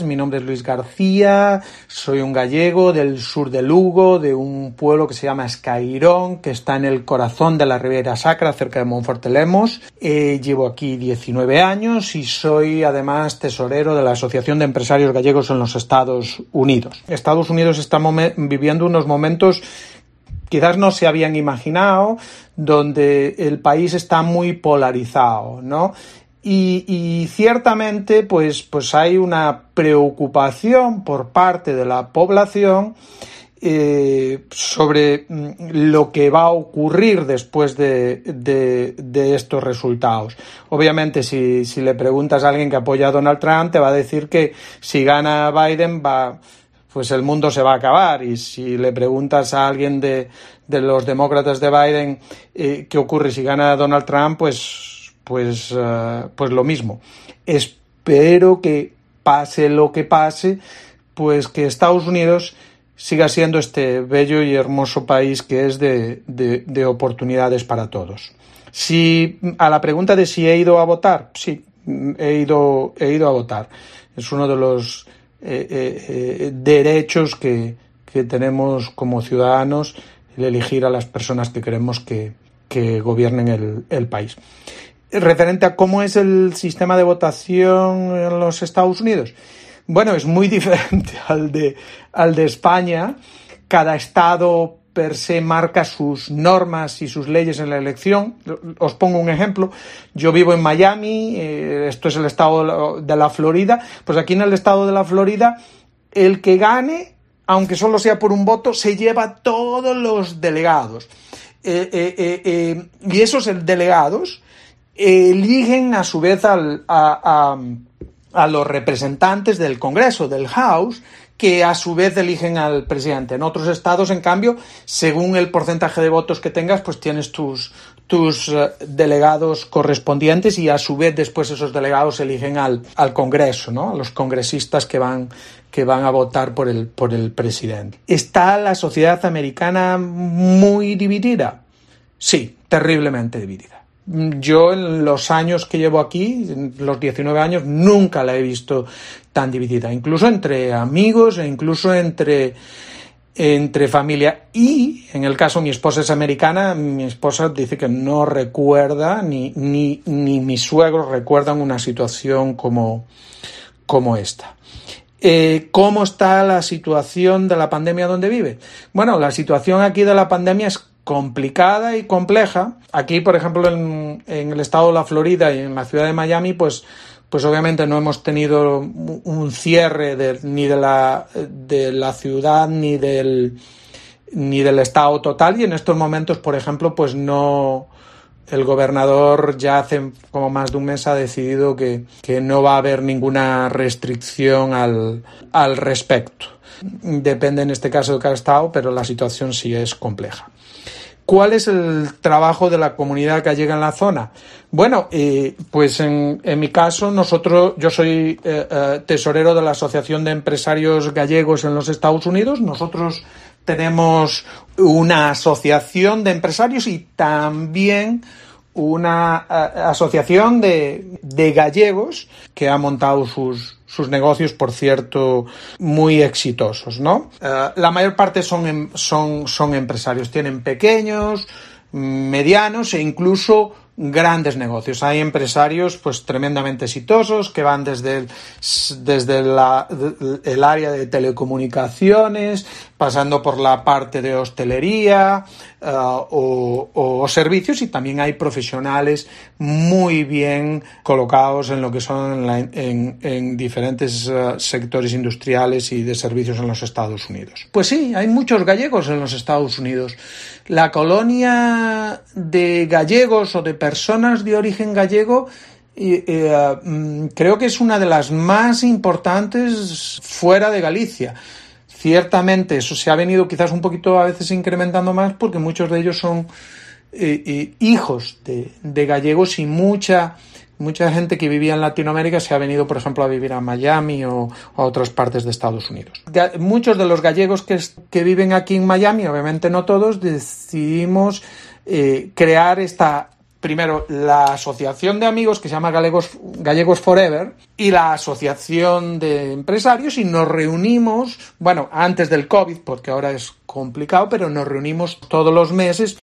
Mi nombre es Luis García, soy un gallego del sur de Lugo, de un pueblo que se llama Escairón, que está en el corazón de la Ribeira Sacra, cerca de Monforte Lemos. Llevo aquí 19 años y soy además tesorero de la Asociación de Empresarios Gallegos en los Estados Unidos. Estados Unidos está viviendo unos momentos quizás no se habían imaginado, donde el país está muy polarizado, ¿no? Y ciertamente pues hay una preocupación por parte de la población sobre lo que va a ocurrir después de estos resultados. Obviamente, si le preguntas a alguien que apoya a Donald Trump, te va a decir que si gana Biden pues el mundo se va a acabar. Y si le preguntas a alguien de los demócratas de Biden qué ocurre si gana Donald Trump, pues lo mismo. Espero que pase lo que pase, pues que Estados Unidos siga siendo este bello y hermoso país que es de oportunidades para todos. A la pregunta de si he ido a votar, sí, he ido a votar. Es uno de los derechos que tenemos como ciudadanos, el elegir a las personas que queremos que gobiernen el país. Referente a cómo es el sistema de votación en los Estados Unidos, bueno, es muy diferente al de España. Cada estado per se marca sus normas y sus leyes en la elección. Os pongo un ejemplo. Yo vivo en Miami, esto es el estado de la Florida. Pues aquí en el estado de la Florida, el que gane, aunque solo sea por un voto, se lleva todos los delegados. Y esos delegados eligen a su vez a los representantes del Congreso, del House, que a su vez eligen al presidente. En otros estados, en cambio, según el porcentaje de votos que tengas, pues tienes tus delegados correspondientes y a su vez después esos delegados eligen al Congreso, ¿no? A los congresistas que van a votar por el presidente. ¿Está la sociedad americana muy dividida? Sí, terriblemente dividida. Yo en los años que llevo aquí, en los 19 años, nunca la he visto tan dividida, incluso entre amigos e incluso entre familia. Y en el caso, mi esposa es americana, mi esposa dice que no recuerda, ni mis suegros recuerdan una situación como esta. ¿Cómo está la situación de la pandemia donde vive? Bueno, la situación aquí de la pandemia es complicada y compleja. Aquí, por ejemplo, en el estado de la Florida y en la ciudad de Miami, pues obviamente no hemos tenido un cierre ni de la ciudad ni del estado total, y en estos momentos, por ejemplo, pues no. El gobernador ya hace como más de un mes ha decidido que no va a haber ninguna restricción al respecto. Depende en este caso de cada estado, pero la situación sí es compleja. ¿Cuál es el trabajo de la comunidad gallega en la zona? Bueno, pues en mi caso, yo soy tesorero de la Asociación de Empresarios Gallegos en los Estados Unidos. Nosotros tenemos una asociación de empresarios y también una asociación de gallegos que ha montado sus negocios, por cierto, muy exitosos, ¿no? La mayor parte son empresarios. Tienen pequeños, medianos e incluso grandes negocios. Hay empresarios pues tremendamente exitosos que van desde el área de telecomunicaciones, pasando por la parte de hostelería o servicios, y también hay profesionales muy bien colocados en lo que son en diferentes sectores industriales y de servicios en los Estados Unidos. Pues sí, hay muchos gallegos en los Estados Unidos. La colonia de gallegos o de personas de origen gallego creo que es una de las más importantes fuera de Galicia. Ciertamente eso se ha venido quizás un poquito a veces incrementando más porque muchos de ellos son hijos de gallegos, y mucha gente que vivía en Latinoamérica se ha venido, por ejemplo, a vivir a Miami o a otras partes de Estados Unidos. Muchos de los gallegos que viven aquí en Miami, obviamente no todos, decidimos crear esta primero la asociación de amigos que se llama Gallegos Forever y la asociación de empresarios, y nos reunimos, bueno, antes del COVID, porque ahora es complicado, pero nos reunimos todos los meses